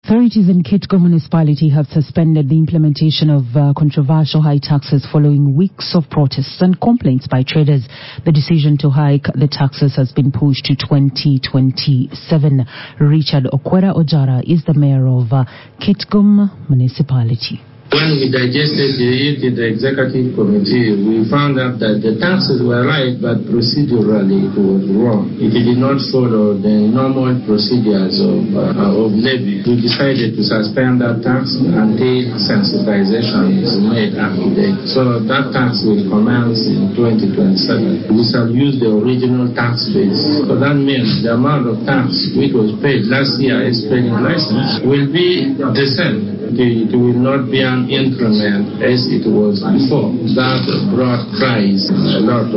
Authorities in Kitgum municipality have suspended the implementation of controversial high taxes following weeks of protests and complaints by traders. The decision to hike the taxes has been pushed to 2027. Richard Okwera Ojara is the mayor of Kitgum municipality. When we digested it in the executive committee, we found out that the taxes were right, but procedurally it was wrong. It did not follow the normal procedures of levy. We decided to suspend that tax until sensitization is made up to date. So that tax will commence in 2027. We shall use the original tax base. So that means the amount of tax which was paid last year as trading license will be the same. It will not be an increment as it was before. That brought price a lot